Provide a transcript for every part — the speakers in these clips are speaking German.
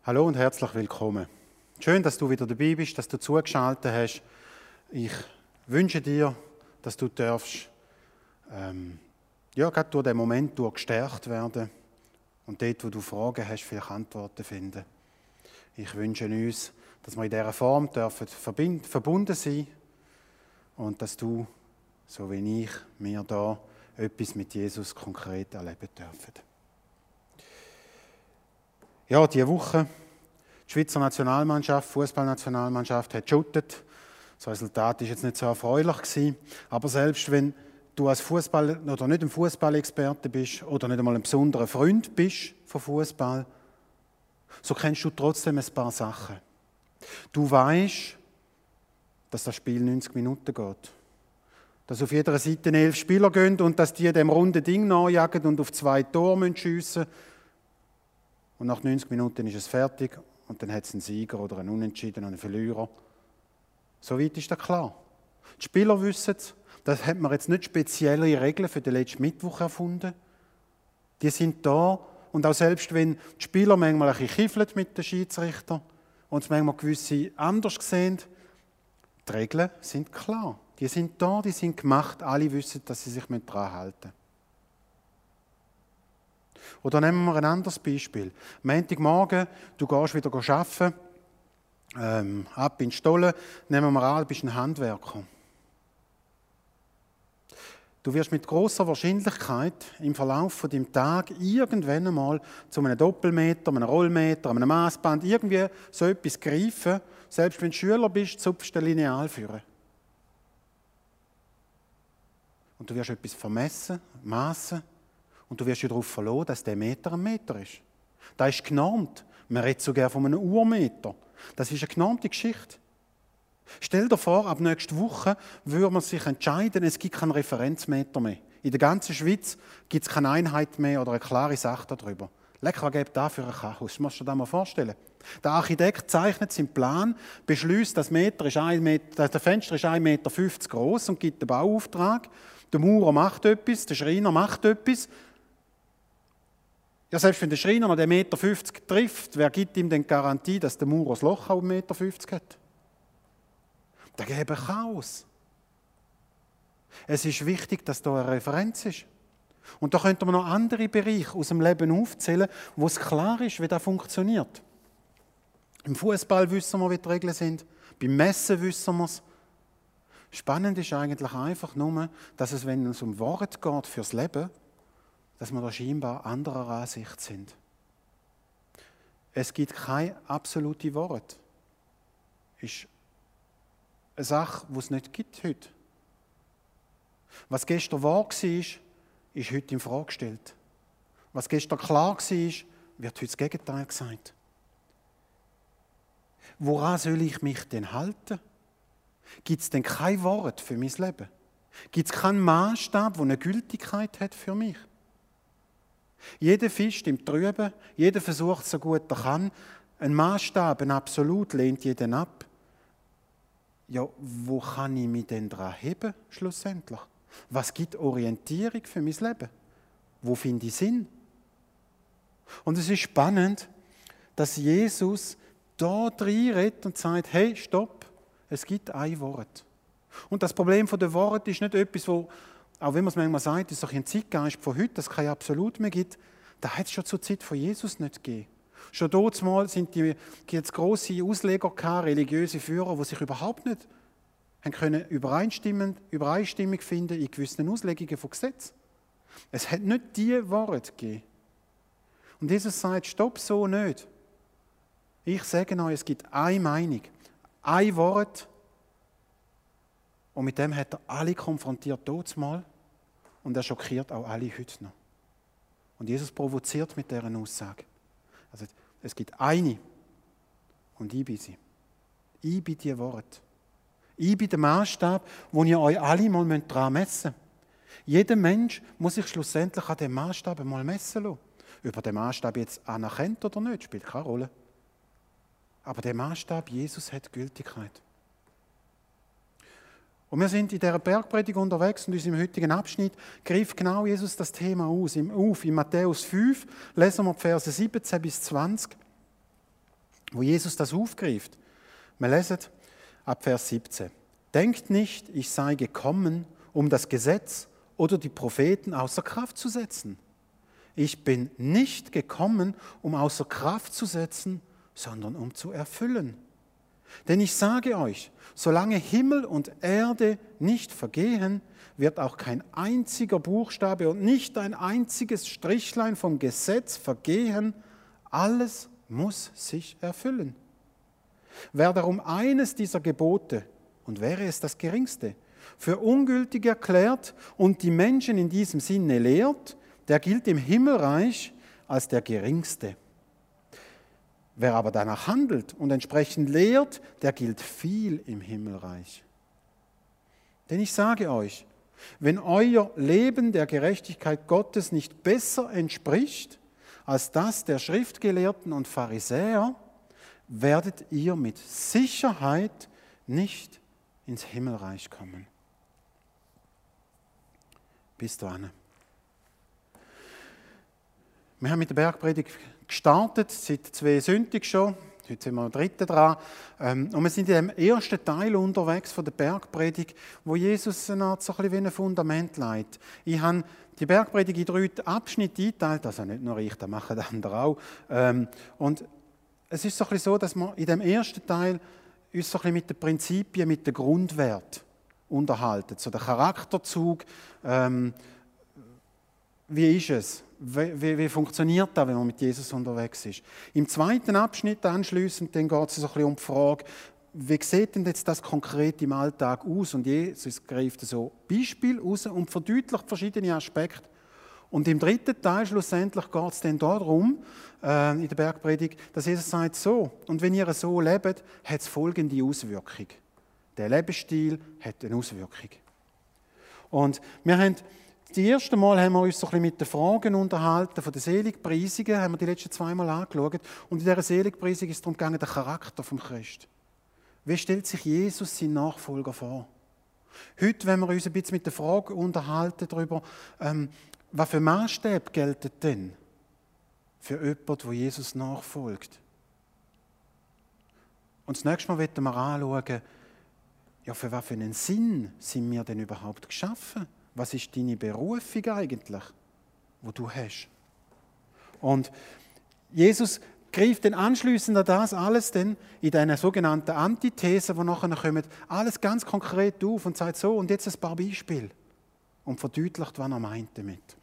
Hallo und herzlich willkommen. Schön, dass du wieder dabei bist, dass du zugeschaltet hast. Ich wünsche dir, dass du darfst, gerade durch den Moment gestärkt werden und dort, wo du Fragen hast, vielleicht Antworten finden. Ich wünsche uns, dass wir in dieser Form dürfen verbunden sein und dass du, so wie ich, mir da etwas mit Jesus konkret erleben dürfen. Ja, diese Woche, die Schweizer Nationalmannschaft, Fußballnationalmannschaft hat geschuttet. Das Resultat war jetzt nicht so erfreulich gewesen. Aber selbst wenn du als Fußball oder nicht ein Fußballexperte bist oder nicht einmal ein besonderer Freund bist von Fußball, so kennst du trotzdem ein paar Sachen. Du weißt, dass das Spiel 90 Minuten geht. Dass auf jeder Seite 11 Spieler gehen und dass die dem runden Ding nachjagen und auf 2 Tore schiessen müssen. Und nach 90 Minuten ist es fertig und dann hat es einen Sieger oder einen Unentschieden oder einen Verlierer. So weit ist das klar. Die Spieler wissen es. Das hat man jetzt nicht spezielle Regeln für den letzten Mittwoch erfunden. Die sind da und auch selbst wenn die Spieler manchmal ein bisschen kiffeln mit den Schiedsrichtern und es manchmal gewisse anders sehen, die Regeln sind klar. Die sind da, die sind gemacht. Alle wissen, dass sie sich daran halten müssen. Oder nehmen wir ein anderes Beispiel. Montagmorgen, du gehst wieder arbeiten, ab in die Stollen, nehmen wir an, du bist ein Handwerker. Du wirst mit grosser Wahrscheinlichkeit im Verlauf von deinem Tag irgendwann einmal zu einem Doppelmeter, einem Rollmeter, einem Maßband, irgendwie so etwas greifen. Selbst wenn du Schüler bist, zupfst du den Linealführer. Und du wirst etwas vermessen, massen. Und du wirst ja darauf verlassen, dass der Meter ein Meter ist. Das ist genormt. Man redet sogar von einem Urmeter. Das ist eine genormte Geschichte. Stell dir vor, ab nächster Woche würde man sich entscheiden, es gibt keinen Referenzmeter mehr. In der ganzen Schweiz gibt es keine Einheit mehr oder eine klare Sache darüber. Leck, was gibt da für ein Chaos? Musst du dir das mal vorstellen? Der Architekt zeichnet seinen Plan, beschließt, das Fenster ist 1,50 Meter groß und gibt den Bauauftrag. Der Maurer macht etwas, der Schreiner macht etwas. Ja, selbst wenn der Schreiner noch den 1,50 Meter trifft, wer gibt ihm denn die Garantie, dass der Maurer das Loch auch 1,50 Meter hat? Da gäbe Chaos. Es ist wichtig, dass da eine Referenz ist. Und da könnte man noch andere Bereiche aus dem Leben aufzählen, wo es klar ist, wie das funktioniert. Im Fußball wissen wir, wie die Regeln sind. Beim Messen wissen wir es. Spannend ist eigentlich einfach nur, dass es, wenn es um Worte geht fürs Leben, dass wir da scheinbar anderer Ansicht sind. Es gibt keine absolute Worte. Ist eine Sache, die es nicht gibt heute. Was gestern wahr war, ist heute in Frage gestellt. Was gestern klar war, wird heute das Gegenteil gesagt. Woran soll ich mich denn halten? Gibt es denn kein Wort für mein Leben? Gibt es keinen Maßstab, der eine Gültigkeit hat für mich? Jeder fischt im Trüben, jeder versucht so gut er kann. Ein Maßstab, ein Absolut lehnt jeden ab. Ja, wo kann ich mich denn dran heben, schlussendlich? Was gibt Orientierung für mein Leben? Wo finde ich Sinn? Und es ist spannend, dass Jesus da reinredet und sagt, hey, stopp, es gibt ein Wort. Und das Problem der Worte ist nicht etwas, wo, auch wenn man es manchmal sagt, ist doch ein Zeitgeist von heute, dass es kein Absolut mehr gibt. Das hat es schon zur Zeit von Jesus nicht gegeben. Schon damals gibt es grosse Ausleger gehabt, religiöse Führer, die sich überhaupt nicht können Übereinstimmung finden in gewissen Auslegungen von Gesetzen. Es hat nicht diese Worte gegeben. Und Jesus sagt, stopp, so nicht. Ich sage euch, es gibt eine Meinung, ein Wort, und mit dem hat er alle konfrontiert damals und er schockiert auch alle heute noch. Und Jesus provoziert mit dieser Aussage. Also, es gibt eine und ich bin sie. Ich bin die Worte. Ich bin der Maßstab, wo ihr euch alle mal daran messen müsst. Jeder Mensch muss sich schlussendlich an dem Maßstab einmal messen lassen. Ob er den Maßstab jetzt anerkennt oder nicht, spielt keine Rolle. Aber der Maßstab Jesus hat Gültigkeit. Und wir sind in dieser Bergpredigt unterwegs und in unserem heutigen Abschnitt greift genau Jesus das Thema auf. In Matthäus 5 lesen wir die Verse 17 bis 20. wo Jesus das aufgreift. Wir lesen ab Vers 17. Denkt nicht, ich sei gekommen, um das Gesetz oder die Propheten außer Kraft zu setzen. Ich bin nicht gekommen, um außer Kraft zu setzen, sondern um zu erfüllen. Denn ich sage euch, solange Himmel und Erde nicht vergehen, wird auch kein einziger Buchstabe und nicht ein einziges Strichlein vom Gesetz vergehen. Alles muss sich erfüllen. Wer darum eines dieser Gebote, und wäre es das geringste, für ungültig erklärt und die Menschen in diesem Sinne lehrt, der gilt im Himmelreich als der geringste. Wer aber danach handelt und entsprechend lehrt, der gilt viel im Himmelreich. Denn ich sage euch, wenn euer Leben der Gerechtigkeit Gottes nicht besser entspricht als das der Schriftgelehrten und Pharisäer, werdet ihr mit Sicherheit nicht ins Himmelreich kommen. Bis dahin. Wir haben mit der Bergpredigt gestartet, seit 2 Sonntagen schon. Heute sind wir am 3. dran. Und wir sind in dem ersten Teil unterwegs von der Bergpredigt, wo Jesus eine Art so ein bisschen wie ein Fundament legt. Ich habe die Bergpredigt in 3 Abschnitte eingeteilt, also nicht nur ich, das machen die anderen auch. Und es ist so ein bisschen so, dass wir in dem ersten Teil uns so ein bisschen mit den Prinzipien, mit den Grundwerten unterhalten. So der Charakterzug, wie ist es? Wie funktioniert das, wenn man mit Jesus unterwegs ist? Im zweiten Abschnitt anschliessend dann geht es so ein bisschen um die Frage, wie sieht denn jetzt das konkret im Alltag aus? Und Jesus greift so Beispiele raus und verdeutlicht verschiedene Aspekte. Und im dritten Teil schlussendlich geht es dann darum, in der Bergpredigt, dass Jesus sagt so, und wenn ihr so lebt, hat es folgende Auswirkung. Der Lebensstil hat eine Auswirkung. Und wir haben das erste Mal haben wir uns so ein bisschen mit den Fragen unterhalten von den Seligpreisungen, haben wir die letzten 2 Mal angeschaut. Und in dieser Seligpreisung ist es darum gegangen, der Charakter vom Christ. Wie stellt sich Jesus seinen Nachfolger vor? Heute, wenn wir uns ein bisschen mit den Fragen unterhalten darüber, was für Maßstäbe gelten denn für jemanden, der Jesus nachfolgt? Und das nächste Mal werden wir anschauen, ja, für was für einen Sinn sind wir denn überhaupt geschaffen? Was ist deine Berufung eigentlich, die du hast? Und Jesus greift dann anschliessend an das alles dann in diesen sogenannten Antithesen, die nachher kommen, alles ganz konkret auf und sagt so, und jetzt ein paar Beispiele und verdeutlicht, was er meint damit.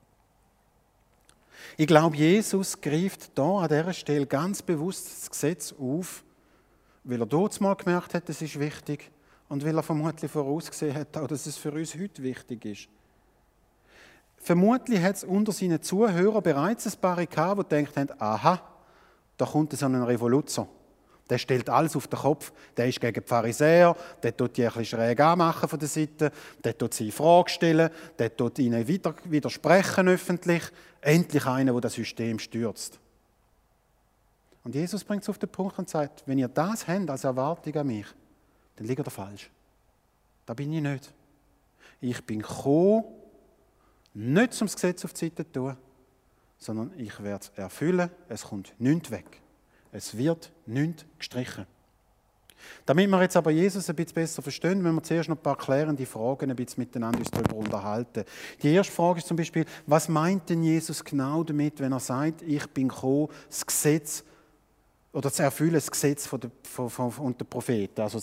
Ich glaube, Jesus greift da an dieser Stelle ganz bewusst das Gesetz auf, weil er dort mal gemerkt hat, das ist wichtig, und weil er vermutlich vorausgesehen hat, auch, dass es für uns heute wichtig ist. Vermutlich hat es unter seinen Zuhörern bereits ein paar gehabt, die gedacht haben, aha, da kommt so ein Revoluzer. Der stellt alles auf den Kopf, der ist gegen die Pharisäer, der tut die ein bisschen schräg anmachen von der Seite, der tut sie in Frage stellen, der tut ihnen widersprechen öffentlich. Endlich einer, der das System stürzt. Und Jesus bringt es auf den Punkt und sagt, wenn ihr das habt als Erwartung an mich, dann liegt ihr falsch. Da bin ich nicht. Ich bin gekommen, nicht zum Gesetz auf die Seite zu tun, sondern ich werde es erfüllen, es kommt nichts weg. Es wird nichts gestrichen. Damit wir jetzt aber Jesus ein bisschen besser verstehen, müssen wir zuerst noch ein paar klärende Fragen ein bisschen miteinander uns darüber unterhalten. Die erste Frage ist zum Beispiel, was meint denn Jesus genau damit, wenn er sagt, ich bin gekommen, das Gesetz oder zu erfüllen, das Gesetz von der Propheten. Also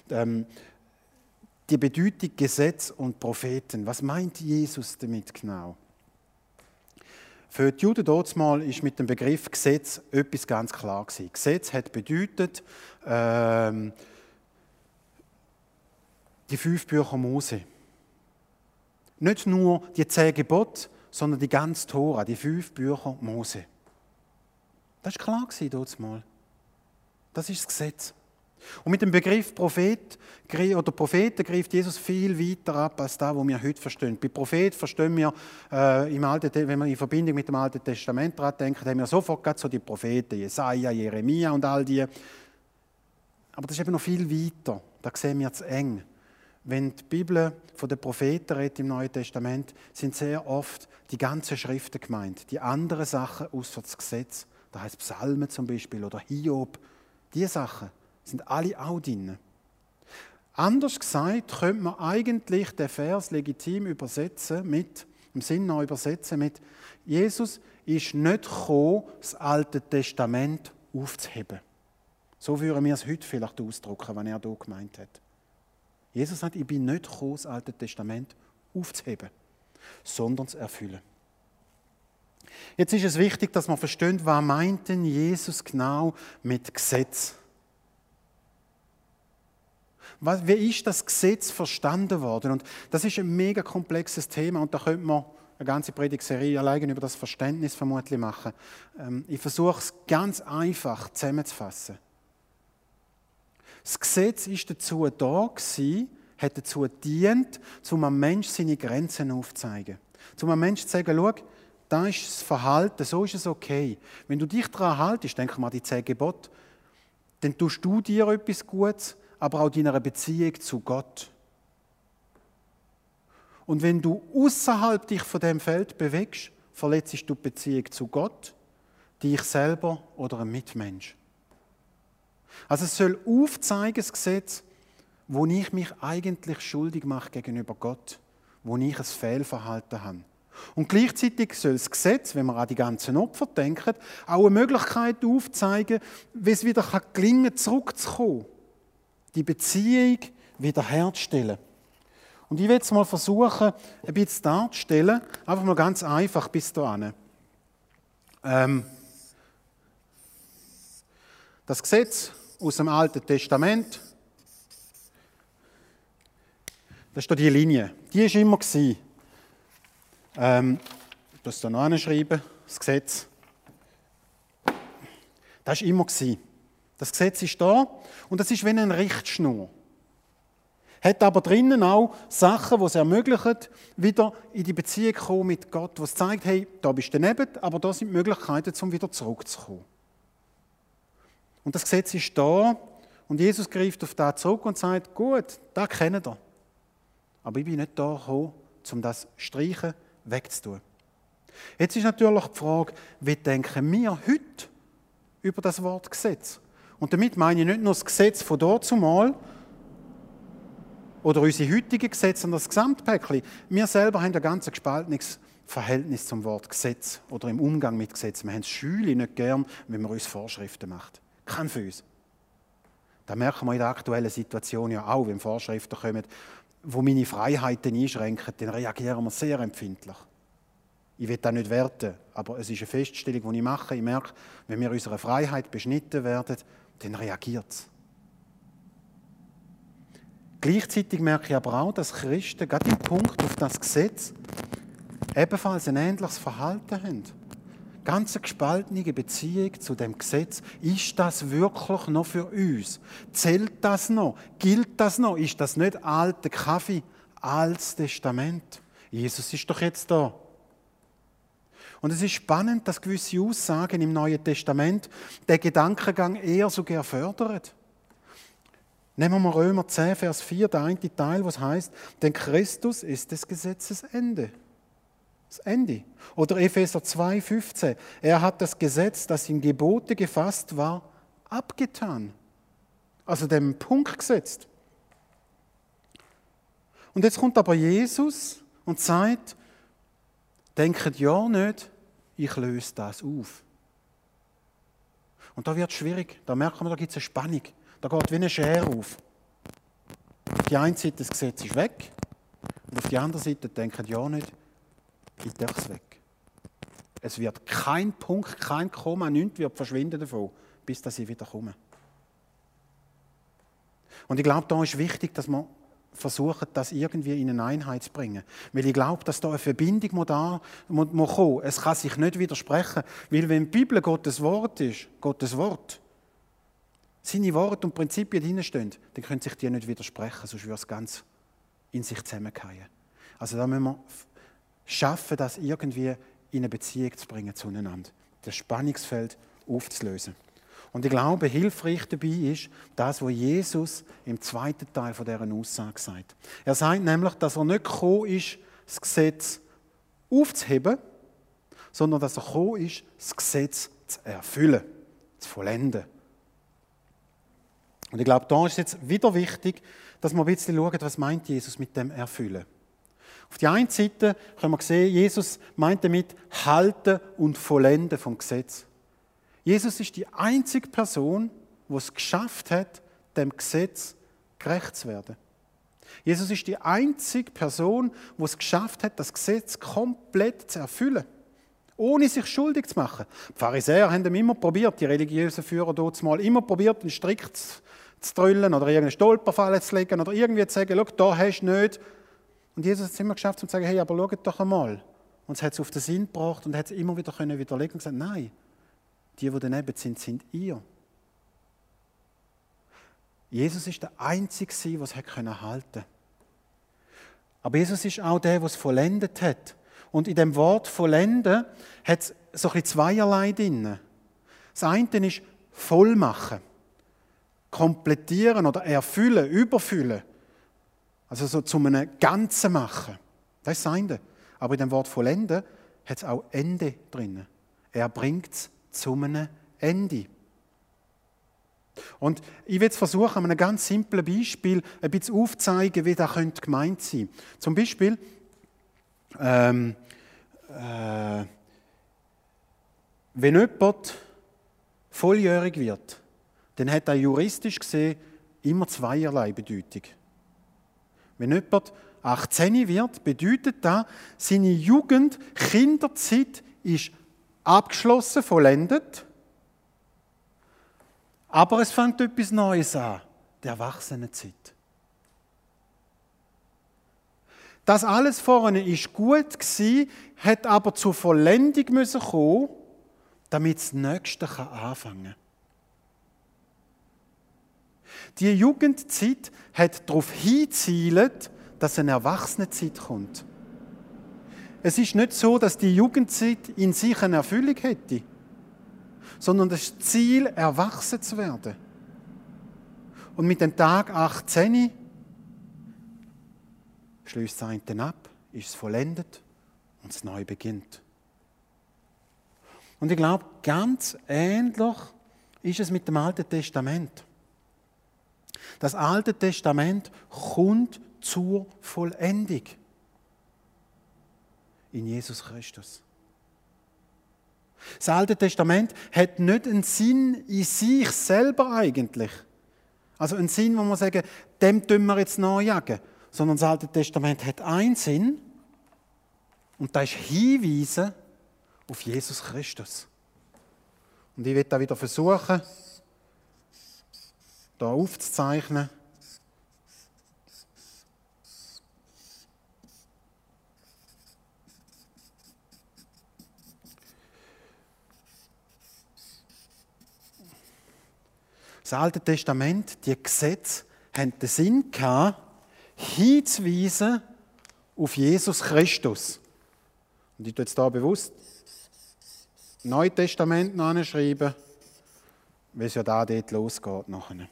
die Bedeutung Gesetz und Propheten. Was meint Jesus damit genau? Für die Juden damals ist mit dem Begriff Gesetz etwas ganz klar gewesen. Gesetz hat bedeutet die 5 Bücher Mose. Nicht nur die 10 Gebote, sondern die ganze Tora, die 5 Bücher Mose. Das war klar damals. Das ist das Gesetz. Und mit dem Begriff Prophet oder Propheten greift Jesus viel weiter ab als das, was wir heute verstehen. Bei Prophet verstehen wir, wenn wir in Verbindung mit dem Alten Testament daran denken, haben wir sofort so die Propheten, Jesaja, Jeremia und all die. Aber das ist eben noch viel weiter. Da sehen wir zu eng. Wenn die Bibel von den Propheten redet im Neuen Testament, sind sehr oft die ganzen Schriften gemeint. Die anderen Sachen außer das Gesetz, das heißt Psalmen zum Beispiel oder Hiob, Diese Sachen sind alle auch drin. Anders gesagt, könnte man eigentlich den Vers legitim übersetzen mit, im Sinn noch übersetzen mit, Jesus ist nicht gekommen, das Alte Testament aufzuheben. So würden wir es heute vielleicht ausdrücken, was er hier gemeint hat. Jesus sagt, ich bin nicht gekommen, das Alte Testament aufzuheben, sondern zu erfüllen. Jetzt ist es wichtig, dass man versteht, was meint denn Jesus genau mit Gesetz? Wie ist das Gesetz verstanden worden? Und das ist ein mega komplexes Thema und da könnte man eine ganze Predigtserie allein über das Verständnis vermutlich machen. Ich versuche es ganz einfach zusammenzufassen. Das Gesetz ist dazu da gewesen, hat dazu gedient, um einem Menschen seine Grenzen aufzuzeigen. Um einem Menschen zu sagen, schau, da ist das Verhalten, so ist es okay. Wenn du dich daran haltest, denk mal an die 10 Gebote, dann tust du dir etwas Gutes, aber auch deiner Beziehung zu Gott. Und wenn du außerhalb dich von dem Feld bewegst, verletzt du die Beziehung zu Gott, dich selber oder einen Mitmensch. Also es soll aufzeigen, das Gesetz, wo ich mich eigentlich schuldig mache gegenüber Gott, wo ich ein Fehlverhalten habe. Und gleichzeitig soll das Gesetz, wenn wir an die ganzen Opfer denken, auch eine Möglichkeit aufzeigen, wie es wieder gelingen kann, zurückzukommen, die Beziehung wiederherzustellen. Und ich will jetzt mal versuchen, ein bisschen darzustellen, einfach mal ganz einfach bis dahin. Das Gesetz aus dem Alten Testament, das ist hier die Linie. Die war immer. Ich das hier noch hinschreiben, das Gesetz. Das war immer. Das Gesetz ist da und das ist wie eine Richtschnur. Hat aber drinnen auch Sachen, die es ermöglichen, wieder in die Beziehung zu kommen mit Gott, was zeigt, hey, da bist du daneben, aber da sind Möglichkeiten, um wieder zurückzukommen. Und das Gesetz ist da und Jesus greift auf das zurück und sagt, gut, das kennt ihr. Aber ich bin nicht da gekommen, um das streichen, wegzutun. Jetzt ist natürlich die Frage, wie denken wir heute über das Wort Gesetz? Und damit meine ich nicht nur das Gesetz von dazumal oder unsere heutigen Gesetze, sondern das Gesamtpäckchen. Wir selber haben ein ganz gespaltenes Verhältnis zum Wort Gesetz oder im Umgang mit Gesetzen. Wir haben es schüler nicht gern, wenn man uns Vorschriften macht. Kein für uns. Das merken wir in der aktuellen Situation ja auch, wenn Vorschriften kommen, die meine Freiheiten einschränken, dann reagieren wir sehr empfindlich. Ich will das nicht werten, aber es ist eine Feststellung, die ich mache. Ich merke, wenn wir unserer Freiheit beschnitten werden, dann reagiert es. Gleichzeitig merke ich aber auch, dass Christen gerade im Punkt auf das Gesetz ebenfalls ein ähnliches Verhalten haben. Ganz eine gespaltene Beziehung zu dem Gesetz. Ist das wirklich noch für uns? Zählt das noch? Gilt das noch? Ist das nicht alter Kaffee, altes Testament? Jesus ist doch jetzt da. Und es ist spannend, dass gewisse Aussagen im Neuen Testament den Gedankengang eher sogar fördern. Nehmen wir Römer 10, Vers 4, der eine Teil, was heißt, denn Christus ist des Gesetzes Ende. Das Ende. Oder Epheser 2, 15, er hat das Gesetz, das in Gebote gefasst war, abgetan. Also dem Punkt gesetzt. Und jetzt kommt aber Jesus und sagt, denkt ja nicht, ich löse das auf. Und da wird es schwierig. Da merken wir, da gibt es eine Spannung. Da geht wie eine Schere auf. Auf die eine Seite, das Gesetz ist weg. Und auf die andere Seite denken ja nicht, ich tue es weg. Es wird kein Punkt, kein Komma, nichts wird verschwinden davon, bis dass ich wieder komme. Und ich glaube, da ist wichtig, dass man versucht, das irgendwie in eine Einheit zu bringen. Weil ich glaube, dass da eine Verbindung muss kommen. Es kann sich nicht widersprechen. Weil wenn die Bibel Gottes Wort ist, Gottes Wort, seine Worte und Prinzipien drinstehen, dann können sich die nicht widersprechen, sonst würde es ganz in sich zusammenfallen. Also da müssen wir schaffen, das irgendwie in eine Beziehung zu bringen zueinander. Das Spannungsfeld aufzulösen. Und ich glaube, hilfreich dabei ist das, was Jesus im zweiten Teil von dieser Aussage sagt. Er sagt nämlich, dass er nicht gekommen ist, das Gesetz aufzuheben, sondern dass er gekommen ist, das Gesetz zu erfüllen, zu vollenden. Und ich glaube, da ist es jetzt wieder wichtig, dass wir ein bisschen schauen, was meint Jesus mit dem Erfüllen. Auf der einen Seite können wir sehen, Jesus meint damit Halten und Vollenden vom Gesetz. Jesus ist die einzige Person, die es geschafft hat, dem Gesetz gerecht zu werden. Jesus ist die einzige Person, die es geschafft hat, das Gesetz komplett zu erfüllen, ohne sich schuldig zu machen. Die Pharisäer haben immer probiert, die religiösen Führer dort mal immer probiert, einen Strick zu trüllen oder irgendeine Stolperfalle zu legen oder irgendwie zu sagen, schau, da hast du nicht. Und Jesus hat es immer geschafft, um zu sagen, hey, aber schaut doch einmal. Und es hat es auf den Sinn gebracht und hat es immer wieder widerlegen und gesagt, nein, die daneben sind, sind ihr. Jesus ist der Einzige, der es halten konnte. Aber Jesus ist auch der, der es vollendet hat. Und in dem Wort vollenden hat es so ein bisschen zweierlei drin. Das eine ist vollmachen, komplettieren oder erfüllen, überfüllen. Also so zu einem Ganzen machen. Das ist das eine. Aber in dem Wort vollenden hat es auch Ende drin. Er bringt es zu einem Ende. Und ich will jetzt versuchen, an einem ganz simplen Beispiel ein bisschen aufzuzeigen, wie das gemeint sein könnte. Zum Beispiel, wenn jemand volljährig wird, dann hat er juristisch gesehen immer zweierlei Bedeutung. Wenn jemand 18 wird, bedeutet das, seine Jugend, Kinderzeit ist abgeschlossen, vollendet. Aber es fängt etwas Neues an, die Erwachsenenzeit. Das alles vorne ist gut gewesen, hat aber zur Vollendung müssen kommen, damit das Nächste anfangen kann. Die Jugendzeit hat darauf hingezielt, dass eine Erwachsenenzeit kommt. Es ist nicht so, dass die Jugendzeit in sich eine Erfüllung hätte, sondern das Ziel, erwachsen zu werden. Und mit dem Tag 18 schließt es einen ab, ist es vollendet und es neu beginnt. Und ich glaube, ganz ähnlich ist es mit dem Alten Testament. Das Alte Testament kommt zur Vollendung in Jesus Christus. Das Alte Testament hat nicht einen Sinn in sich selber eigentlich. Also einen Sinn, wo man sagen, dem tun wir jetzt nachjagen. Sondern das Alte Testament hat einen Sinn und das ist Hinweisen auf Jesus Christus. Und ich werde da wieder versuchen, da aufzuzeichnen. Das Alte Testament, die Gesetze, haben den Sinn gehabt, hinzuweisen auf Jesus Christus. Und ich tue jetzt hier bewusst Neue Testament noch anschreiben, weil es ja da dort losgeht nachher.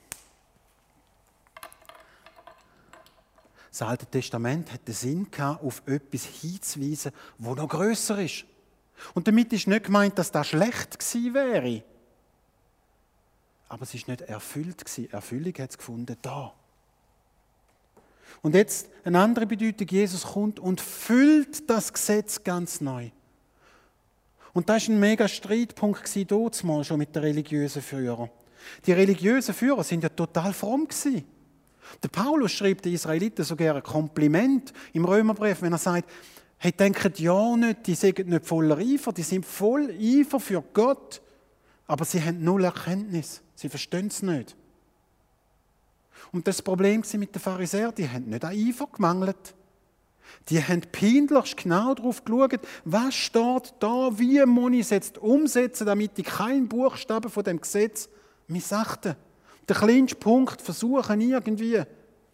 Das Alte Testament hat den Sinn gehabt, auf etwas hinzuweisen, das noch grösser ist. Und damit ist nicht gemeint, dass das schlecht gewesen wäre. Aber es ist nicht erfüllt gewesen. Erfüllung hat es gefunden da. Und jetzt eine andere Bedeutung, Jesus kommt und füllt das Gesetz ganz neu. Und das war ein mega Streitpunkt dort mal schon mit den religiösen Führern. Die religiösen Führer sind ja total fromm gewesen. Der Paulus schreibt den Israeliten sogar ein Kompliment im Römerbrief, wenn er sagt, hey, denkt ja nicht, die sind nicht voller Eifer, die sind voll Eifer für Gott, aber sie haben null Erkenntnis, sie verstehen es nicht. Und das Problem mit den Pharisäern, die haben nicht an Eifer gemangelt. Die haben peinlichst genau darauf geschaut, was steht da, wie muss ich es jetzt umsetzen, damit ich keinen Buchstaben von dem Gesetz missachte. Den kleinsten Punkt versuchen irgendwie.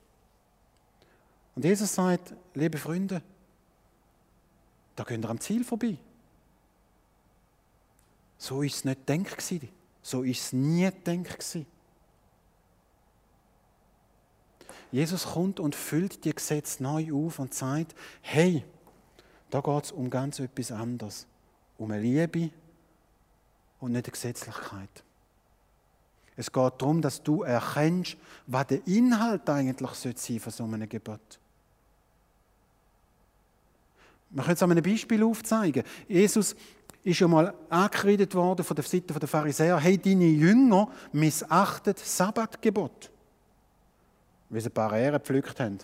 Und Jesus sagt, liebe Freunde, da könnt ihr am Ziel vorbei. So war es nicht gedacht. So war es nie gedacht. Jesus kommt und füllt die Gesetze neu auf und sagt, hey, da geht es um ganz etwas anderes. Um eine Liebe und nicht eine Gesetzlichkeit. Es geht darum, dass du erkennst, was der Inhalt eigentlich sein von so einem Gebot. Wir können es an einem Beispiel aufzeigen. Jesus ist ja mal angekreidet worden von der Seite der Pharisäer, hey, deine Jünger missachten das Sabbatgebot, weil sie ein paar Ähren gepflückt haben.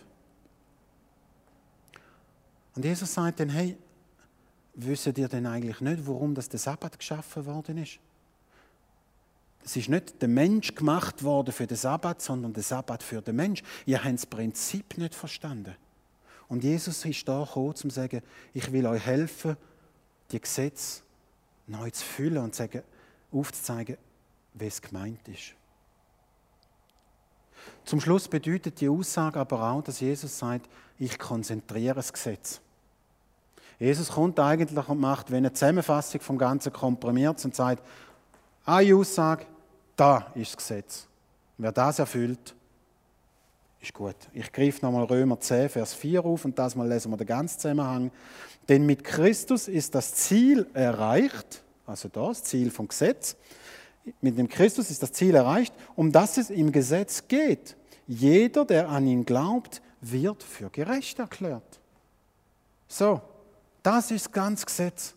Und Jesus sagt dann, hey, wisst ihr denn eigentlich nicht, warum das der Sabbat geschaffen worden ist? Es ist nicht der Mensch gemacht worden für den Sabbat, sondern der Sabbat für den Mensch. Ihr habt das Prinzip nicht verstanden. Und Jesus ist da gekommen, um zu sagen, ich will euch helfen, die Gesetze neu zu füllen und aufzuzeigen, wie es gemeint ist. Zum Schluss bedeutet die Aussage aber auch, dass Jesus sagt, ich konzentriere das Gesetz. Jesus kommt eigentlich und macht, wenn eine Zusammenfassung vom Ganzen komprimiert und sagt, eine Aussage, da ist das Gesetz. Wer das erfüllt, ist gut. Ich greife nochmal Römer 10, Vers 4 auf und das mal lesen wir den ganzen Zusammenhang. Denn mit Christus ist das Ziel erreicht, also das Ziel vom Gesetz, mit dem Christus ist das Ziel erreicht, um das es im Gesetz geht. Jeder, der an ihn glaubt, wird für gerecht erklärt. So, das ist das ganze Gesetz.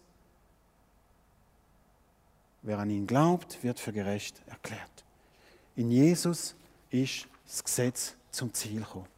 Wer an ihn glaubt, wird für gerecht erklärt. In Jesus ist das Gesetz zum Ziel gekommen.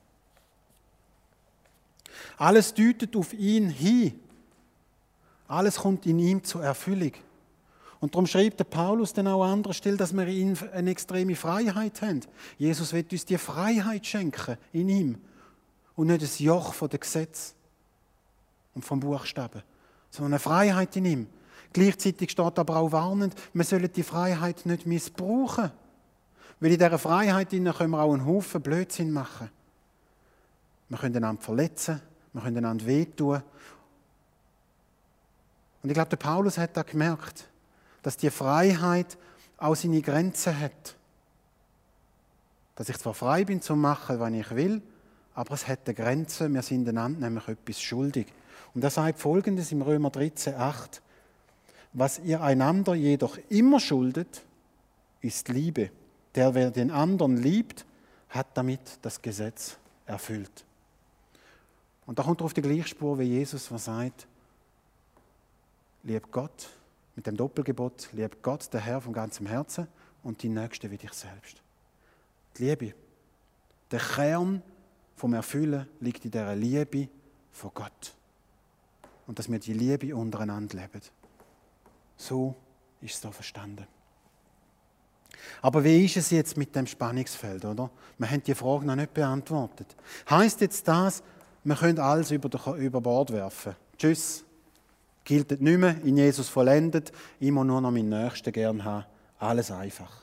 Alles deutet auf ihn hin. Alles kommt in ihm zur Erfüllung. Und darum schreibt der Paulus dann auch an anderer Stelle, dass wir in ihm eine extreme Freiheit haben. Jesus wird uns die Freiheit schenken in ihm und nicht das Joch von dem Gesetz und vom Buchstaben, sondern eine Freiheit in ihm. Gleichzeitig steht aber auch warnend, wir sollen die Freiheit nicht missbrauchen. Weil in dieser Freiheit können wir auch einen Haufen Blödsinn machen. Wir können einander verletzen, wir können einander wehtun. Und ich glaube, der Paulus hat da gemerkt, dass die Freiheit auch seine Grenzen hat. Dass ich zwar frei bin zu machen, was ich will, aber es hat eine Grenze, wir sind einander nämlich etwas schuldig. Und er sagt Folgendes im Römer 13,8: Was ihr einander jedoch immer schuldet, ist Liebe. Der, wer den anderen liebt, hat damit das Gesetz erfüllt. Und da kommt er auf die gleiche Spur wie Jesus, der sagt, lieb Gott, mit dem Doppelgebot, lieb Gott, der Herr, von ganzem Herzen und die Nächste wie dich selbst. Die Liebe, der Kern vom Erfüllen liegt in dieser Liebe von Gott. Und dass wir die Liebe untereinander leben. So ist es da verstanden. Aber wie ist es jetzt mit dem Spannungsfeld, oder? Wir haben die Frage noch nicht beantwortet. Heißt jetzt das, wir können alles über Bord werfen? Tschüss. Gilt nicht mehr, in Jesus vollendet, immer nur noch meinen Nächsten gern haben. Alles einfach.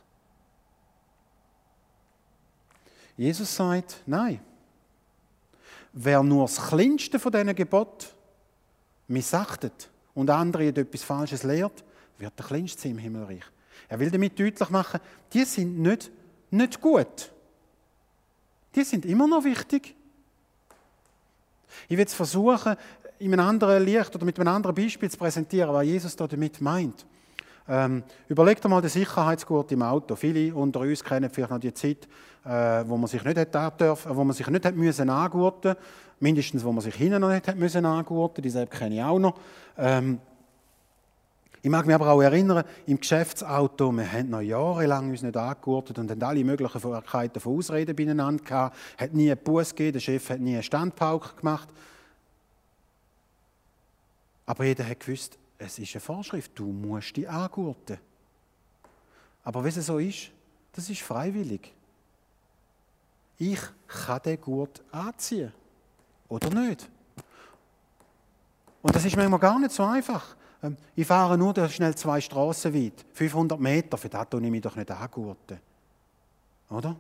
Jesus sagt, nein. Wer nur das kleinste von diesen Geboten missachtet und andere etwas Falsches lehrt, wird der Kleinste sein im Himmelreich. Er will damit deutlich machen, die sind nicht gut. Die sind immer noch wichtig. Ich will es versuchen, in einem anderen Licht oder mit einem anderen Beispiel zu präsentieren, was Jesus da damit meint. Überlegt mal den Sicherheitsgurt im Auto. Viele unter uns kennen vielleicht noch die Zeit, wo man sich nicht angurten musste, mindestens wo man sich hinten noch nicht angurten musste. Diese kenne ich auch noch. Ich mag mich aber auch erinnern, im Geschäftsauto, wir haben noch jahrelang uns nicht angegurtet und haben alle möglichen Möglichkeiten von Ausreden beieinander gehabt. Es hat nie einen Buss gegeben, der Chef hat nie einen Standpauke gemacht. Aber jeder hat gewusst, es ist eine Vorschrift, du musst dich angurten. Aber wenn es so ist, das ist freiwillig. Ich kann den Gurt anziehen. Oder nicht? Und das ist manchmal gar nicht so einfach. Ich fahre nur schnell 2 Strassen weit, 500 Meter, für das tue ich mich doch nicht angurten. Oder?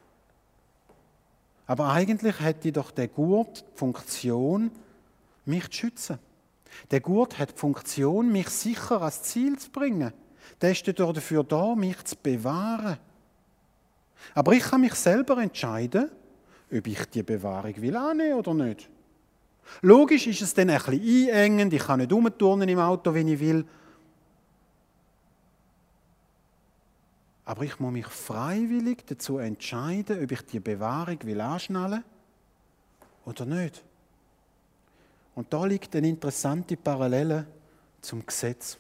Aber eigentlich hätte doch der Gurt die Funktion, mich zu schützen. Der Gurt hat die Funktion, mich sicher ans Ziel zu bringen. Der ist dafür da, mich zu bewahren. Aber ich kann mich selber entscheiden, ob ich die Bewahrung will annehmen oder nicht. Logisch ist es dann ein bisschen einengend, ich kann nicht rumturnen im Auto, wenn ich will. Aber ich muss mich freiwillig dazu entscheiden, ob ich die Bewahrung will anschnallen oder nicht. Und da liegt eine interessante Parallele zum Gesetz.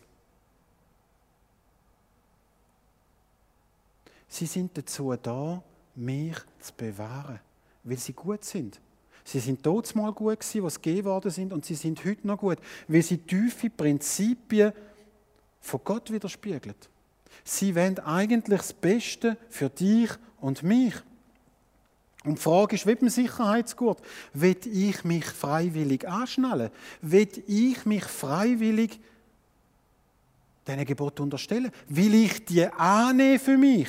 Sie sind dazu da, mich zu bewahren, weil sie gut sind. Sie sind damals mal gut gewesen, was gegeben worden sind, und sie sind heute noch gut, weil sie tiefe Prinzipien von Gott widerspiegeln. Sie wollen eigentlich das Beste für dich und mich. Und die Frage ist, wie beim Sicherheitsgurt, will ich mich freiwillig anschnallen? Will ich mich freiwillig diesen Geboten unterstellen? Will ich die annehmen für mich?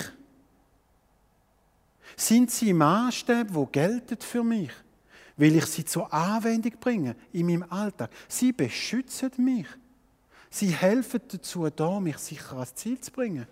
Sind sie Maßstäbe, die gelten für mich? Will ich sie zur Anwendung bringen in meinem Alltag? Sie beschützen mich. Sie helfen dazu, mich sicher ans Ziel zu bringen.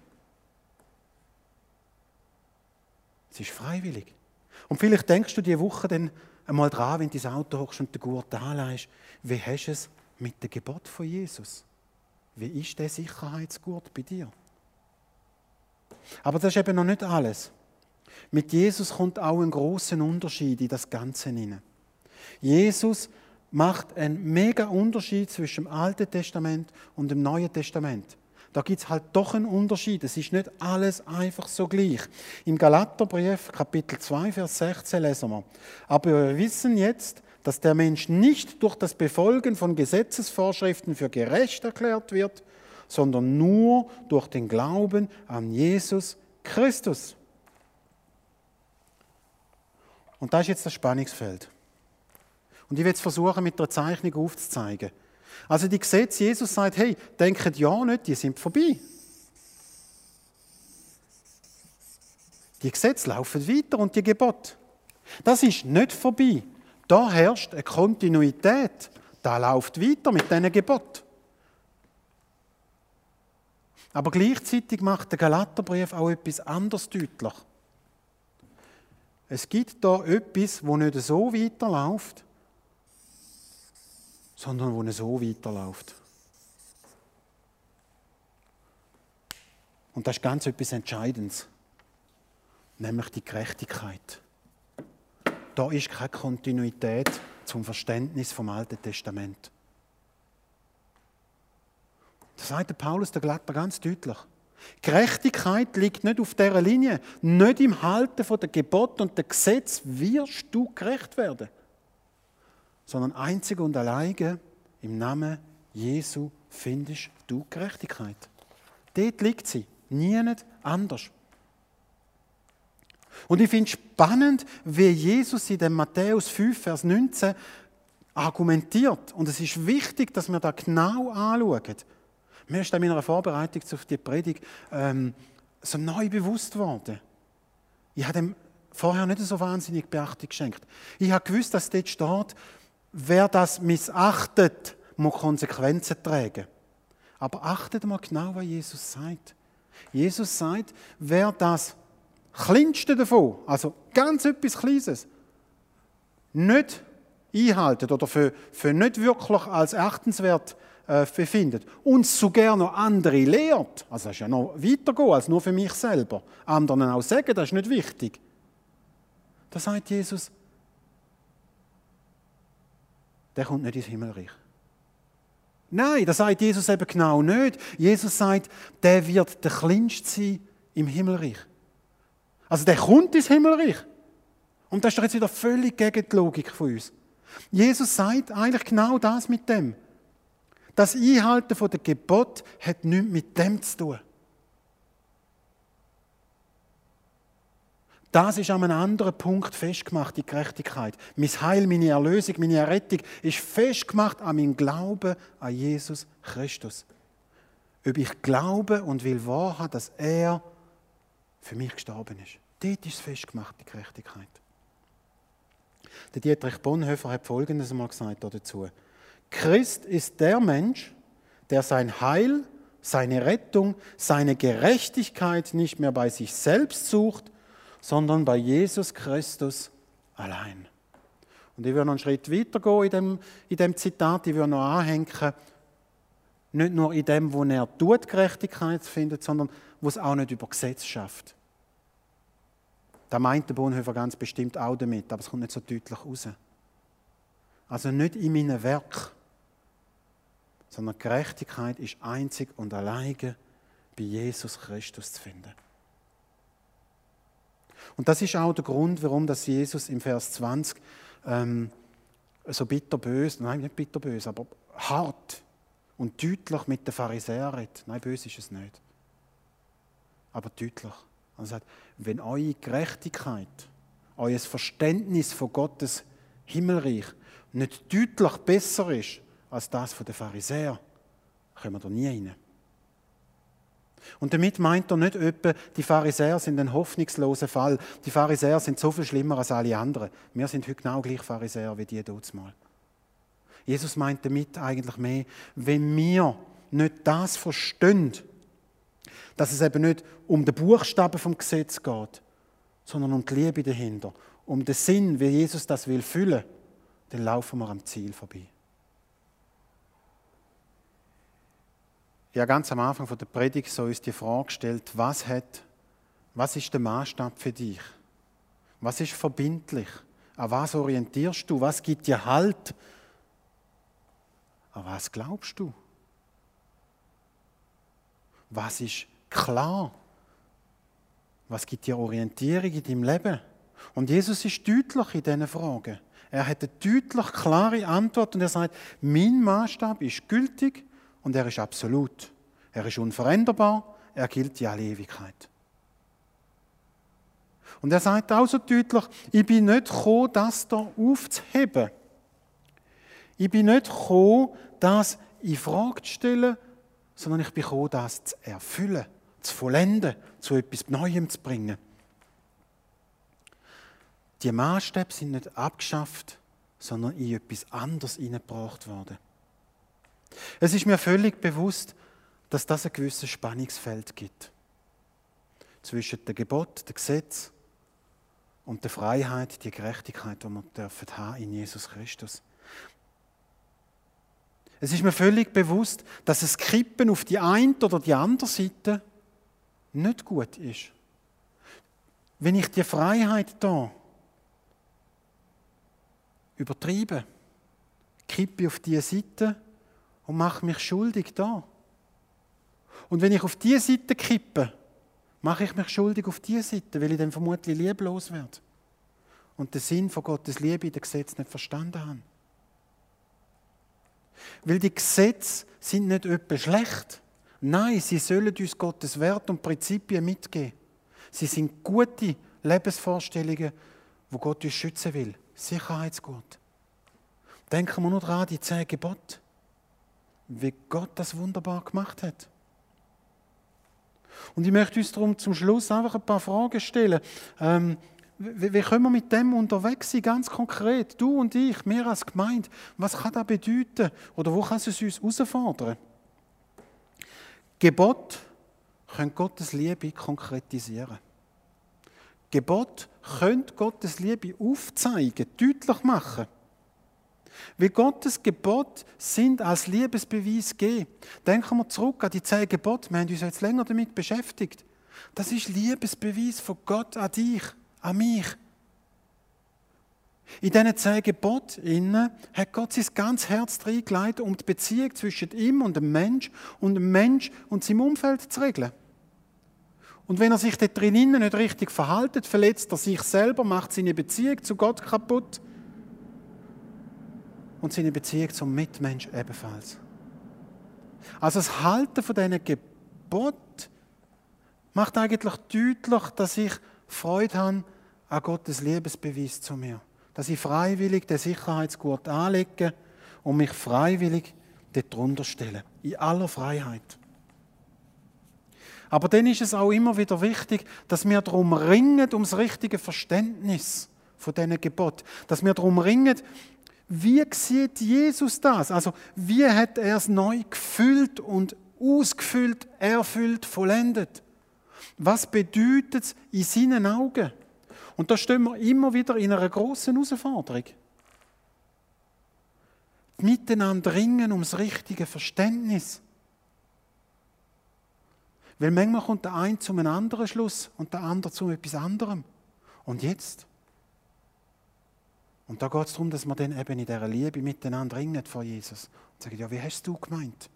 Es ist freiwillig. Und vielleicht denkst du diese Woche dann einmal dran, wenn du ins Auto hockst und den Gurt anlegst, wie hast du es mit dem Gebot von Jesus? Wie ist der Sicherheitsgurt bei dir? Aber das ist eben noch nicht alles. Mit Jesus kommt auch ein grosser Unterschied in das Ganze hinein. Jesus macht einen mega Unterschied zwischen dem Alten Testament und dem Neuen Testament. Da gibt es halt doch einen Unterschied. Es ist nicht alles einfach so gleich. Im Galaterbrief, Kapitel 2, Vers 16 lesen wir: Aber wir wissen jetzt, dass der Mensch nicht durch das Befolgen von Gesetzesvorschriften für gerecht erklärt wird, sondern nur durch den Glauben an Jesus Christus. Und das ist jetzt das Spannungsfeld. Und ich will es versuchen, mit einer Zeichnung aufzuzeigen. Also die Gesetze, Jesus sagt, hey, denkt ja nicht, die sind vorbei. Die Gesetze laufen weiter und die Gebote. Das ist nicht vorbei. Da herrscht eine Kontinuität. Da läuft weiter mit diesen Geboten. Aber gleichzeitig macht der Galaterbrief auch etwas anderes deutlich. Es gibt da etwas, das nicht so weiterläuft, sondern wo so weiterläuft. Und das ist ganz etwas Entscheidendes, nämlich die Gerechtigkeit. Da ist keine Kontinuität zum Verständnis vom Alten Testament. Das sagt Paulus der Galater ganz deutlich. Gerechtigkeit liegt nicht auf dieser Linie. Nicht im Halten von der Gebote und der Gesetz wirst du gerecht werden, sondern einzig und alleine im Namen Jesu findest du Gerechtigkeit. Dort liegt sie, nie nicht anders. Und ich finde es spannend, wie Jesus in dem Matthäus 5, Vers 19 argumentiert. Und es ist wichtig, dass wir da genau anschauen. Mir ist in meiner Vorbereitung auf die Predigt so neu bewusst worden. Ich habe dem vorher nicht so wahnsinnig Beachtung geschenkt. Ich habe gewusst, dass dort steht, wer das missachtet, muss Konsequenzen tragen. Aber achtet mal genau, was Jesus sagt. Jesus sagt, wer das Kleinste davon, also ganz etwas Kleines, nicht einhaltet oder für nicht wirklich als achtenswert befindet und sogar noch andere lehrt, also das ist ja noch weitergehen als nur für mich selber, anderen auch sagen, das ist nicht wichtig. Da sagt Jesus, der kommt nicht ins Himmelreich. Nein, das sagt Jesus eben genau nicht. Jesus sagt, der wird der Kleinste sein im Himmelreich. Also der kommt ins Himmelreich. Und das ist doch jetzt wieder völlig gegen die Logik von uns. Jesus sagt eigentlich genau das mit dem. Das Einhalten von der Gebot hat nichts mit dem zu tun. Das ist an einem anderen Punkt festgemacht, die Gerechtigkeit. Mein Heil, meine Erlösung, meine Errettung ist festgemacht an meinem Glauben an Jesus Christus. Ob ich glaube und will wahrhaben, dass er für mich gestorben ist. Dort ist es festgemacht, die Gerechtigkeit. Der Dietrich Bonhoeffer hat Folgendes einmal gesagt dazu. Christ ist der Mensch, der sein Heil, seine Rettung, seine Gerechtigkeit nicht mehr bei sich selbst sucht, sondern bei Jesus Christus allein. Und ich will noch einen Schritt weiter gehen in dem Zitat, ich will noch anhängen. Nicht nur in dem, wo er tut, Gerechtigkeit findet, sondern wo es auch nicht über Gesetz schafft. Da meint der Bonhoeffer ganz bestimmt auch damit, aber es kommt nicht so deutlich raus. Also nicht in meinem Werk, sondern Gerechtigkeit ist einzig und alleine bei Jesus Christus zu finden. Und das ist auch der Grund, warum das Jesus im Vers 20 so bitterbös, nein, nicht bitterbös, aber hart und deutlich mit den Pharisäern redet. Nein, böse ist es nicht. Aber deutlich. Er sagt, wenn eure Gerechtigkeit, euer Verständnis von Gottes Himmelreich nicht deutlich besser ist als das der Pharisäer, kommen wir da nie rein. Und damit meint er nicht etwa, die Pharisäer sind ein hoffnungsloser Fall. Die Pharisäer sind so viel schlimmer als alle anderen. Wir sind heute genau gleich Pharisäer wie die dort mal. Jesus meint damit eigentlich mehr, wenn wir nicht das verstehen, dass es eben nicht um den Buchstaben vom Gesetz geht, sondern um die Liebe dahinter, um den Sinn, wie Jesus das will füllen, dann laufen wir am Ziel vorbei. Ich habe ganz am Anfang der Predigt so uns die Frage gestellt, was ist der Maßstab für dich? Was ist verbindlich? An was orientierst du? Was gibt dir Halt? An was glaubst du? Was ist klar? Was gibt dir Orientierung in deinem Leben? Und Jesus ist deutlich in diesen Fragen. Er hat eine deutlich klare Antwort und er sagt, mein Maßstab ist gültig und er ist absolut. Er ist unveränderbar, er gilt in alle Ewigkeit. Und er sagt auch so deutlich, ich bin nicht gekommen, das hier aufzuheben. Ich bin nicht gekommen, das in Frage zu stellen, sondern ich bin gekommen, das zu erfüllen, zu vollenden, zu etwas Neuem zu bringen. Die Maßstäbe sind nicht abgeschafft, sondern in etwas anderes hineingebracht worden. Es ist mir völlig bewusst, dass das ein gewisses Spannungsfeld gibt. Zwischen dem Gebot, dem Gesetz und der Freiheit, die Gerechtigkeit, die wir haben in Jesus Christus. Es ist mir völlig bewusst, dass das Kippen auf die eine oder die andere Seite nicht gut ist. Wenn ich die Freiheit da übertreibe, kippe auf diese Seite und mache mich schuldig da. Und wenn ich auf diese Seite kippe, mache ich mich schuldig auf diese Seite, weil ich dann vermutlich lieblos werde und den Sinn von Gottes Liebe in dem Gesetz nicht verstanden habe. Weil die Gesetze sind nicht etwa schlecht. Nein, sie sollen uns Gottes Wert und Prinzipien mitgeben. Sie sind gute Lebensvorstellungen, wo Gott uns schützen will. Sicherheitsgut. Denken wir nur daran, die 10 Gebote. Wie Gott das wunderbar gemacht hat. Und ich möchte uns darum zum Schluss einfach ein paar Fragen stellen. Wie können wir mit dem unterwegs sein, ganz konkret? Du und ich, wir als Gemeinde. Was kann das bedeuten? Oder wo kann es uns herausfordern? Gebot können Gottes Liebe konkretisieren. Gebot können Gottes Liebe aufzeigen, deutlich machen. Weil Gottes Gebote sind als Liebesbeweis gegeben. Denken wir zurück an die 10 Gebote. Wir haben uns jetzt länger damit beschäftigt. Das ist Liebesbeweis von Gott an dich, an mich. In diesen 10 Geboten hat Gott sein ganzes Herz reingelegt, um die Beziehung zwischen ihm und dem Mensch und seinem Umfeld zu regeln. Und wenn er sich dort drinnen nicht richtig verhält, verletzt er sich selber, macht seine Beziehung zu Gott kaputt und seine Beziehung zum Mitmensch ebenfalls. Also das Halten von diesen Geboten macht eigentlich deutlich, dass ich Freude habe an Gottes Liebesbeweis zu mir. Dass ich freiwillig den Sicherheitsgurt anlege und mich freiwillig dort drunter stelle. In aller Freiheit. Aber dann ist es auch immer wieder wichtig, dass wir darum ringen, um das richtige Verständnis von diesen Geboten. Dass wir darum ringen, wie sieht Jesus das? Also wie hat er es neu gefüllt und ausgefüllt, erfüllt, vollendet? Was bedeutet es in seinen Augen? Und da stehen wir immer wieder in einer grossen Herausforderung. Miteinander ringen ums richtige Verständnis Weil manchmal kommt der eine zu einem anderen Schluss und der andere zu etwas anderem. Und jetzt? Und da geht es darum, dass wir dann eben in dieser Liebe miteinander ringen vor Jesus. Und sagen, ja, wie hast du gemeint?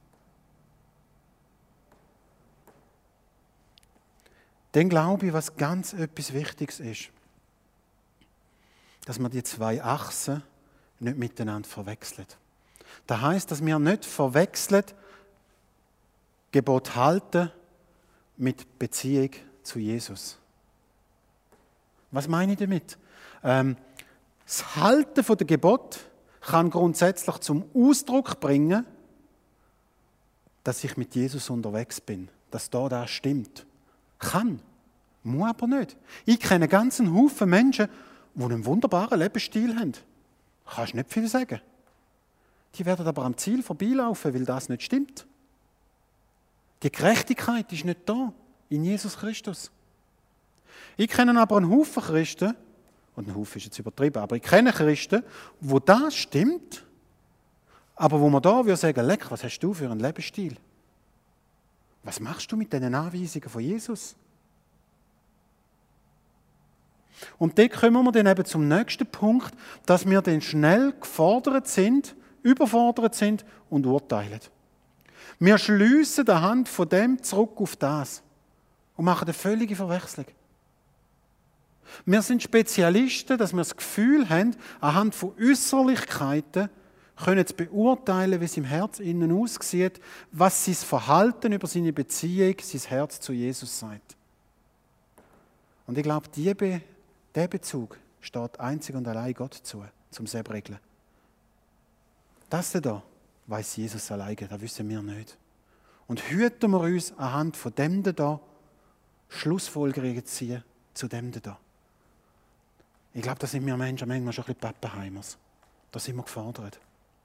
Dann glaube ich, was ganz etwas Wichtiges ist, dass man die zwei Achsen nicht miteinander verwechseln. Das heisst, dass wir nicht verwechseln, Gebot halten mit Beziehung zu Jesus. Was meine ich damit? Das Halten der Gebot kann grundsätzlich zum Ausdruck bringen, dass ich mit Jesus unterwegs bin, dass da das stimmt. Kann, muss aber nicht. Ich kenne einen ganzen Haufen Menschen, die einen wunderbaren Lebensstil haben. Kannst nicht viel sagen. Die werden aber am Ziel vorbeilaufen, weil das nicht stimmt. Die Gerechtigkeit ist nicht da in Jesus Christus. Ich kenne aber einen Haufen Christen, und ein Haufen ist jetzt übertrieben, aber ich kenne Christen, wo das stimmt, aber wo man da würde sagen, leck, was hast du für einen Lebensstil? Was machst du mit diesen Anweisungen von Jesus? Und dort kommen wir dann eben zum nächsten Punkt, dass wir dann schnell gefordert sind, überfordert sind und urteilen. Wir schliessen anhand von dem zurück auf das und machen eine völlige Verwechslung. Wir sind Spezialisten, dass wir das Gefühl haben, anhand von Äußerlichkeiten können zu beurteilen, wie es im Herz innen aussieht, was sein Verhalten über seine Beziehung, sein Herz zu Jesus sagt. Und ich glaube, dieser Bezug steht einzig und allein Gott zu, zum Selbstregeln. Das da weiss Jesus alleine, das wissen wir nicht. Und hüten wir uns anhand von dem da Schlussfolgerungen zu ziehen zu dem da. Ich glaube, da sind wir Menschen manchmal schon ein bisschen Pappenheimers. Da sind wir gefordert.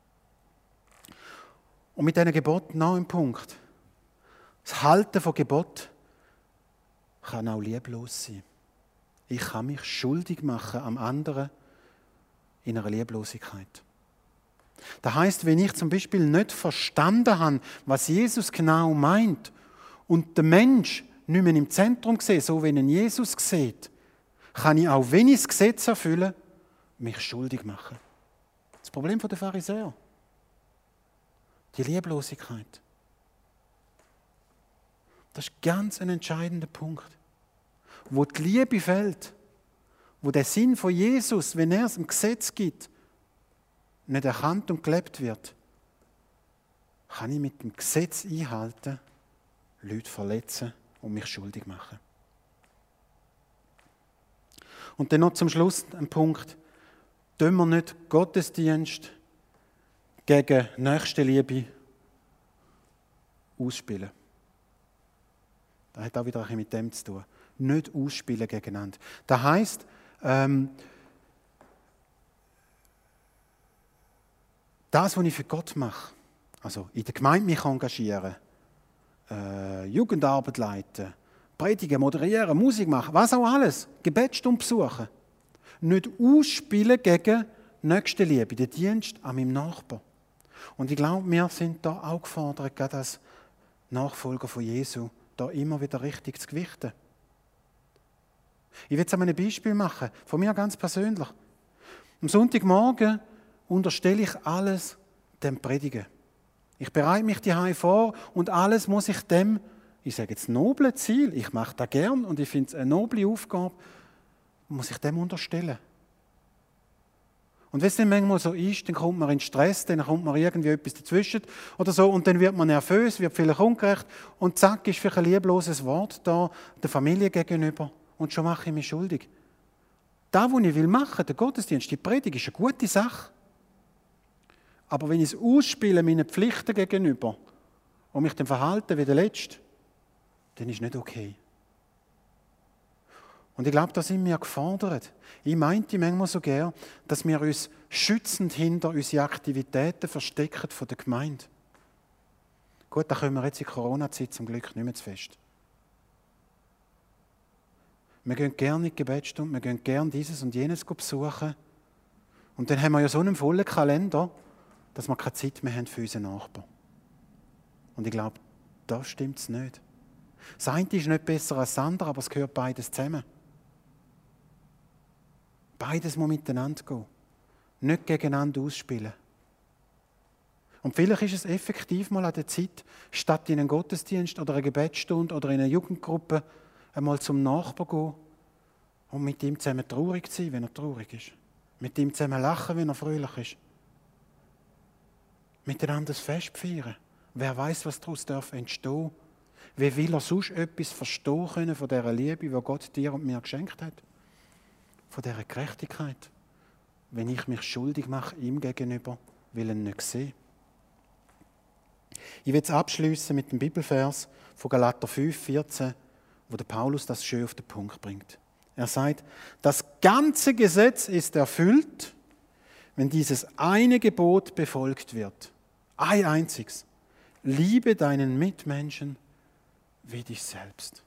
Und mit diesen Geboten noch ein Punkt. Das Halten von Gebot kann auch lieblos sein. Ich kann mich schuldig machen am anderen in einer Lieblosigkeit. Das heisst, wenn ich zum Beispiel nicht verstanden habe, was Jesus genau meint und der Mensch nicht mehr im Zentrum sehe, so wie ihn Jesus sieht, kann ich auch, wenn ich das Gesetz erfülle, mich schuldig machen. Das Problem der Pharisäer. Die Lieblosigkeit. Das ist ganz ein entscheidender Punkt. Wo die Liebe fehlt, wo der Sinn von Jesus, wenn er es im Gesetz gibt, nicht erkannt und gelebt wird, kann ich mit dem Gesetz einhalten, Leute verletzen und mich schuldig machen. Und dann noch zum Schluss ein Punkt. Tun wir nicht Gottesdienst gegen Nächstenliebe ausspielen. Das hat auch wieder ein bisschen mit dem zu tun. Nicht ausspielen gegeneinander. Das heisst, das, was ich für Gott mache, also in der Gemeinde mich engagieren, Jugendarbeit leiten, predigen, moderieren, Musik machen, was auch alles, Gebetsstunde besuchen, nicht ausspielen gegen Nächstenliebe, den Dienst an meinem Nachbarn. Und ich glaube, wir sind da auch gefordert, gerade als Nachfolger von Jesu, da immer wieder richtig zu gewichten. Ich will jetzt einmal ein Beispiel machen, von mir ganz persönlich. Am Sonntagmorgen unterstelle ich alles dem Predigen. Ich bereite mich daheim vor und alles muss ich dem, ich sage jetzt noble Ziel, ich mache das gern und ich finde es eine noble Aufgabe, muss ich dem unterstellen. Und wenn es dann manchmal so ist, dann kommt man in Stress, dann kommt man irgendwie etwas dazwischen oder so und dann wird man nervös, wird vielleicht ungerecht und zack, ist vielleicht ein liebloses Wort da der Familie gegenüber und schon mache ich mich schuldig. Das, was ich machen will, der Gottesdienst, die Predigt, ist eine gute Sache. Aber wenn ich es ausspiele meinen Pflichten gegenüber und mich dann verhalte wie der Letzte, dann ist es nicht okay. Und ich glaube, da sind wir gefordert. Ich meinte manchmal so gern, dass wir uns schützend hinter unsere Aktivitäten verstecken von der Gemeinde. Gut, da können wir jetzt in Corona-Zeit zum Glück nicht mehr zu fest. Wir gehen gerne in die Gebetsstunde, wir gehen gerne dieses und jenes besuchen. Und dann haben wir ja so einen vollen Kalender, dass wir keine Zeit mehr haben für unseren Nachbarn. Und ich glaube, da stimmt es nicht. Das eine ist nicht besser als das andere, aber es gehört beides zusammen. Beides muss miteinander gehen. Nicht gegeneinander ausspielen. Und vielleicht ist es effektiv mal an der Zeit, statt in einen Gottesdienst oder eine Gebetsstunde oder in eine Jugendgruppe einmal zum Nachbarn gehen und mit ihm zusammen traurig sein, wenn er traurig ist. Mit ihm zusammen lachen, wenn er fröhlich ist. Miteinander das Fest feiern. Wer weiß, was daraus entstehen darf. Wie will er sonst etwas verstehen können von dieser Liebe, die Gott dir und mir geschenkt hat? Von dieser Gerechtigkeit. Wenn ich mich schuldig mache ihm gegenüber, will er nicht sehen. Ich will es abschliessen mit dem Bibelvers von Galater 5,14, wo der Paulus das schön auf den Punkt bringt. Er sagt, das ganze Gesetz ist erfüllt, wenn dieses eine Gebot befolgt wird. Ein einziges. Liebe deinen Mitmenschen wie dich selbst.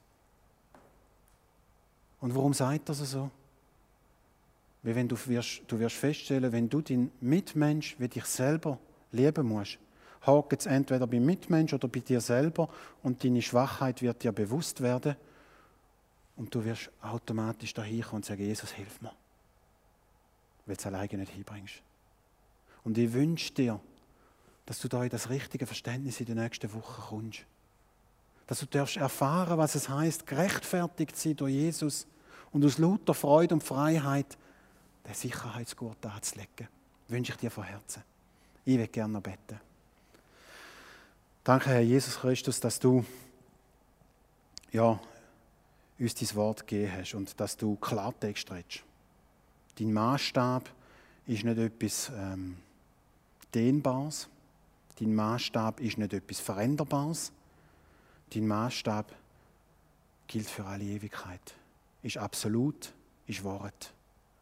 Und warum sagt er so? Weil wenn du wirst feststellen, wenn du deinen Mitmensch wie dich selber lieben musst, hakt es entweder beim Mitmensch oder bei dir selber und deine Schwachheit wird dir bewusst werden und du wirst automatisch dahin kommen und sagen, Jesus, hilf mir. Weil du es alleine nicht hinbringst. Und ich wünsche dir, dass du da in das richtige Verständnis in den nächsten Wochen kommst. Dass du darfst erfahren, was es heißt, gerechtfertigt zu sein durch Jesus und aus lauter Freude und Freiheit den Sicherheitsgurt anzulegen. Wünsche ich dir von Herzen. Ich will gerne noch beten. Danke, Herr Jesus Christus, dass du uns dein Wort gegeben hast und dass du Klartext redest. Dein Maßstab ist nicht etwas Dehnbares. Dein Maßstab ist nicht etwas Veränderbares. Dein Maßstab gilt für alle Ewigkeit. Ist absolut, ist Wort.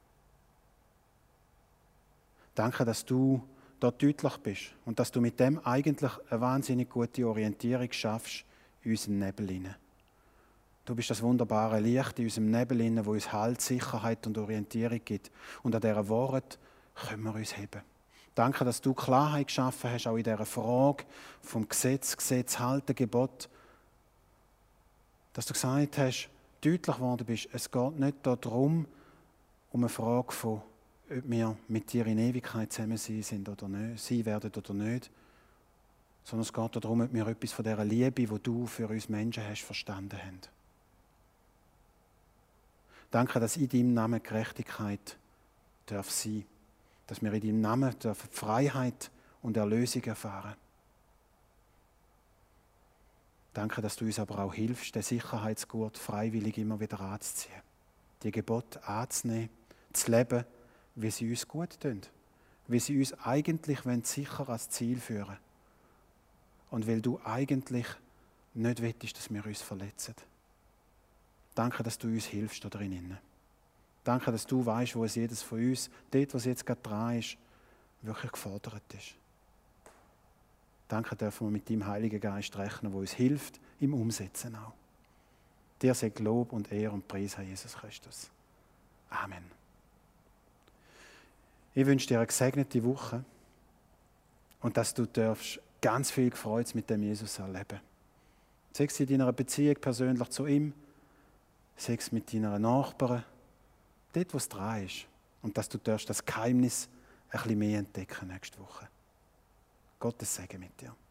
Danke, dass du dort deutlich bist und dass du mit dem eigentlich eine wahnsinnig gute Orientierung schaffst in unserem Nebel hinein. Du bist das wunderbare Licht in unserem Nebel hinein, wo uns Halt, Sicherheit und Orientierung gibt. Und an dieser Wort können wir uns heben. Danke, dass du Klarheit geschaffen hast, auch in dieser Frage vom Gesetz halten, Gebot. Dass du gesagt hast, deutlich geworden bist, es geht nicht darum, um eine Frage von, ob wir mit dir in Ewigkeit zusammen sind oder nicht, sein werden oder nicht, sondern es geht darum, ob wir etwas von dieser Liebe, die du für uns Menschen hast, verstanden haben. Danke, dass in deinem Namen Gerechtigkeit darf sein, dass wir in deinem Namen dürfen Freiheit und Erlösung erfahren. Danke, dass du uns aber auch hilfst, den Sicherheitsgurt freiwillig immer wieder anzuziehen, die Gebote anzunehmen, zu leben, wie sie uns gut tun, wie sie uns eigentlich sicher ans Ziel führen und weil du eigentlich nicht willst, dass wir uns verletzen. Danke, dass du uns hilfst da drinnen. Danke, dass du weißt, wo es jedes von uns, dort, was jetzt gerade dran ist, wirklich gefordert ist. Danke, dürfen wir mit deinem Heiligen Geist rechnen, der uns hilft im Umsetzen auch. Dir sei Lob und Ehre und Preis, Herr Jesus Christus. Amen. Ich wünsche dir eine gesegnete Woche und dass du darfst ganz viel Freude mit dem Jesus erleben. Sei es in deiner Beziehung persönlich zu ihm, sei es mit deinen Nachbarn, dort, wo es dran ist. Und dass du das Geheimnis ein bisschen mehr entdecken nächste Woche. Gottes Segen mit dir.